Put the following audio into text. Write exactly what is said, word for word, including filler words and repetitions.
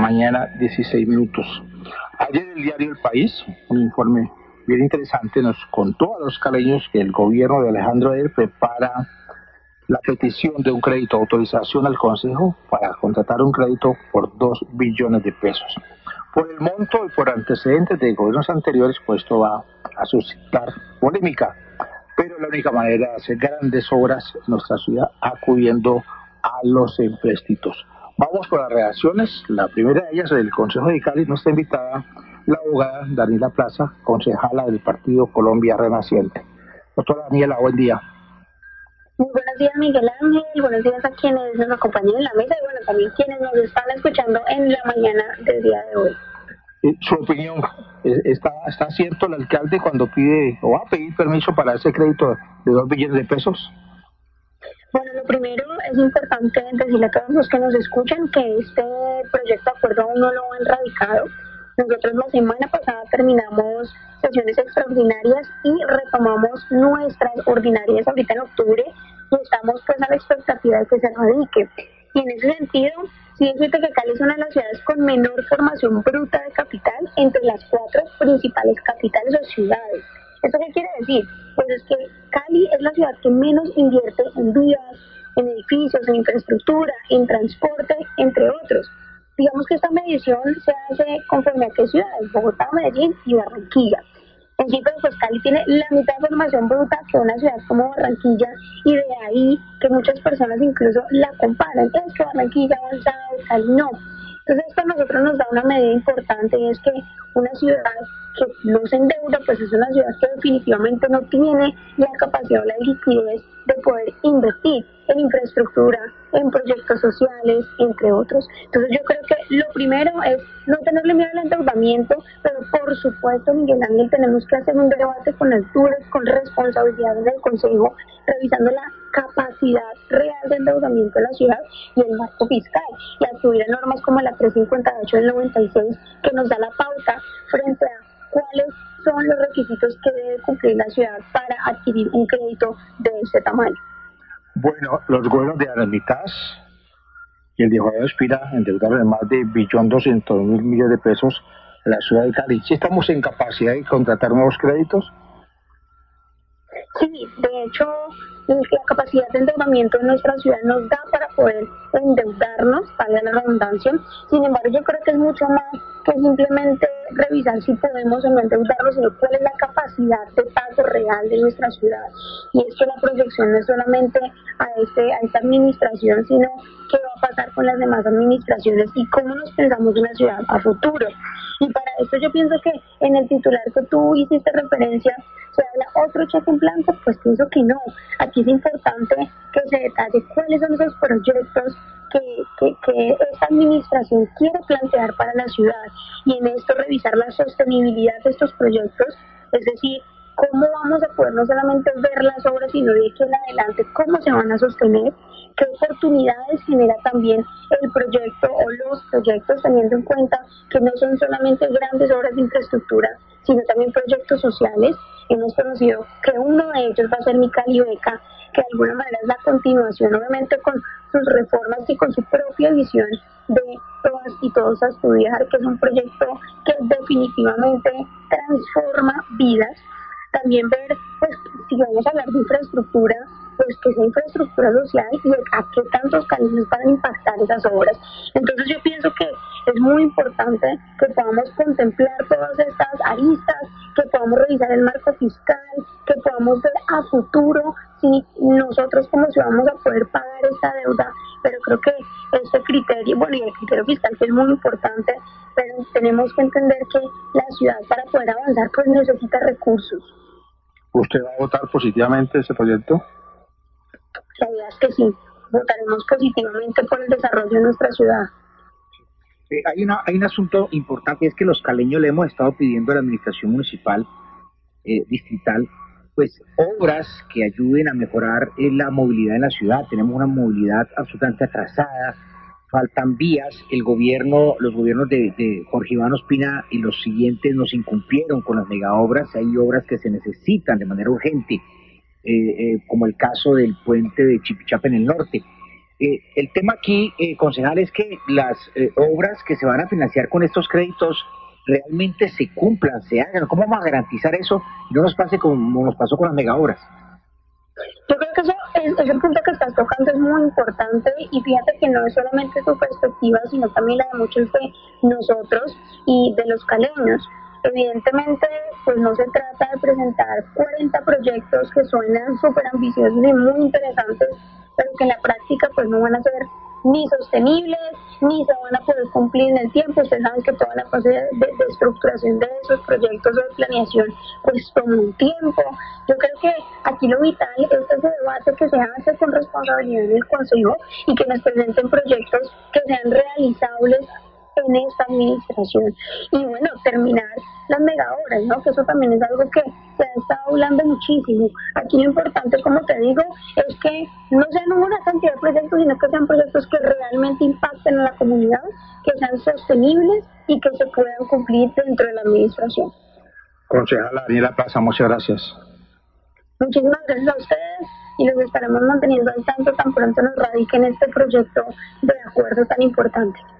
mañana, dieciséis minutos. Ayer el diario El País, un informe bien interesante, nos contó a los caleños que el gobierno de Alejandro Eder prepara la petición de un crédito, autorización al Consejo para contratar un crédito por dos billones de pesos. Por el monto y por antecedentes de gobiernos anteriores, pues esto va a suscitar polémica. Pero la única manera de hacer grandes obras en nuestra ciudad acudiendo a los empréstitos. Vamos con las reacciones. La primera de ellas del Consejo de Cali, nuestra invitada, la abogada Daniela Plaza, concejala del Partido Colombia Renaciente. Doctora Daniela, buen día. Muy buenos días, Miguel Ángel. Buenos días a quienes nos acompañan en la mesa y bueno, también quienes nos están escuchando en la mañana del día de hoy. Su opinión, ¿está, está cierto el alcalde cuando pide o va a pedir permiso para ese crédito de dos billones de pesos? Bueno, lo primero es importante decirle a todos los que nos escuchan que este proyecto de acuerdo aún no lo han radicado. Nosotros la semana pasada terminamos sesiones extraordinarias y retomamos nuestras ordinarias ahorita en octubre y estamos pues a la expectativa de que se radique. Y en ese sentido, sí decirte que Cali es una de las ciudades con menor formación bruta de capital entre las cuatro principales capitales o ciudades. ¿Esto qué quiere decir? Pues es que Cali es la ciudad que menos invierte en vías, en edificios, en infraestructura, en transporte, entre otros. Digamos que esta medición se hace conforme a qué ciudades, Bogotá, Medellín y Barranquilla. En sí, pues Cali tiene la mitad de formación bruta que una ciudad como Barranquilla y de ahí que muchas personas incluso la comparan. Es que Barranquilla ha avanzado, Cali no. Entonces esto a nosotros nos da una medida importante y es que una ciudad que no se endeuda, pues es una ciudad que definitivamente no tiene la capacidad o la liquidez de poder invertir en infraestructura, en proyectos sociales, entre otros. Entonces yo creo que lo primero es no tenerle miedo al endeudamiento, pero por supuesto, Miguel Ángel, tenemos que hacer un debate con alturas, con responsabilidad del Consejo, revisando la capacidad real de endeudamiento de la ciudad y el marco fiscal, y acudir a normas como la trescientos cincuenta y ocho del noventa y seis, que nos da la pauta frente a cuáles son los requisitos que debe cumplir la ciudad para adquirir un crédito de este tamaño. Bueno, los gobiernos de Aramitas y el de Juan Espira endeudaron en más de un billón doscientos mil millones de pesos a la ciudad de Cali. ¿Sí estamos en capacidad de contratar nuevos créditos? Sí, de hecho, la capacidad de endeudamiento en nuestra ciudad nos da para poder endeudarnos, para la redundancia. Sin embargo, yo creo que es mucho más que simplemente revisar si podemos o no endeudarnos, sino cuál es la capacidad de pago real de nuestra ciudad. Y es que la proyección no es solamente a, este, a esta administración, sino qué va a pasar con las demás administraciones y cómo nos pensamos una ciudad a futuro. Y para esto yo pienso que en el titular que tú hiciste referencia, ¿se habla otro cheque en blanco? Pues pienso que no. Aquí es importante que se detalle cuáles son esos proyectos que, que, que esta administración quiere plantear para la ciudad y en esto revisar la sostenibilidad de estos proyectos, es decir, cómo vamos a poder no solamente ver las obras, sino de aquí en adelante cómo se van a sostener, qué oportunidades genera también el proyecto o los proyectos, teniendo en cuenta que no son solamente grandes obras de infraestructura, sino también proyectos sociales. Hemos conocido que uno de ellos va a ser mi Cali Beca, que de alguna manera es la continuación, obviamente con sus reformas y con su propia visión de todas y todos a estudiar, que es un proyecto que definitivamente transforma vidas. También ver, pues, si vamos a hablar de infraestructura, pues que sea infraestructura social y a qué tantos caminos van a impactar esas obras. Entonces yo pienso que es muy importante que podamos contemplar todas estas aristas, que podamos revisar el marco fiscal, que podamos ver a futuro si nosotros como ciudad vamos a poder pagar esta deuda, pero creo que este criterio, bueno, y el criterio fiscal que es muy importante, pero tenemos que entender que la ciudad para poder avanzar pues necesita recursos. ¿Usted va a votar positivamente ese proyecto? La idea es que sí, votaremos positivamente por el desarrollo de nuestra ciudad. Eh, hay, una, hay un asunto importante, es que los caleños le hemos estado pidiendo a la administración municipal, eh, distrital, pues obras que ayuden a mejorar eh, la movilidad en la ciudad. Tenemos una movilidad absolutamente atrasada, faltan vías, el gobierno, los gobiernos de, de Jorge Iván Ospina y los siguientes nos incumplieron con las megaobras, hay obras que se necesitan de manera urgente, eh, eh, como el caso del puente de Chipichape en el norte. Eh, el tema aquí, eh, concejal, es que las eh, obras que se van a financiar con estos créditos realmente se cumplan, se hagan. ¿Cómo vamos a garantizar eso y no nos pase como nos pasó con las megaobras? Yo creo que eso es, ese punto que estás tocando es muy importante y fíjate que no es solamente tu perspectiva, sino también la de muchos de nosotros y de los caleños. Evidentemente, pues no se trata de presentar cuarenta proyectos que suenan súper ambiciosos y muy interesantes, pero que en la práctica pues no van a ser ni sostenibles, ni se van a poder cumplir en el tiempo. Ustedes saben que toda la fase de, de, de estructuración de esos proyectos o de planeación pues toma un tiempo. Yo creo que aquí lo vital es ese debate que se hace con responsabilidad en el Consejo y que nos presenten proyectos que sean realizables en esta administración. Y bueno, terminar las megaobras, ¿no? Que eso también es algo que se ha estado hablando muchísimo. Aquí lo importante, como te digo, es que no sean una cantidad de proyectos, sino que sean proyectos que realmente impacten en la comunidad, que sean sostenibles y que se puedan cumplir dentro de la administración. Concejala Daniela Plaza, muchas gracias. Muchísimas gracias a ustedes y los estaremos manteniendo al tanto tan pronto nos radiquen este proyecto de acuerdo tan importante.